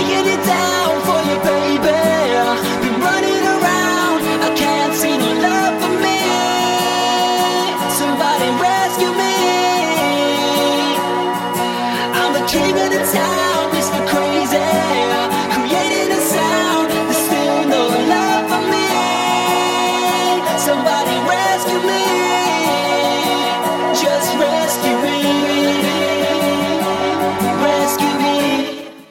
laying it down for you, baby. Been running around, I can't see no love for me. Somebody rescue me. I'm the king of the town.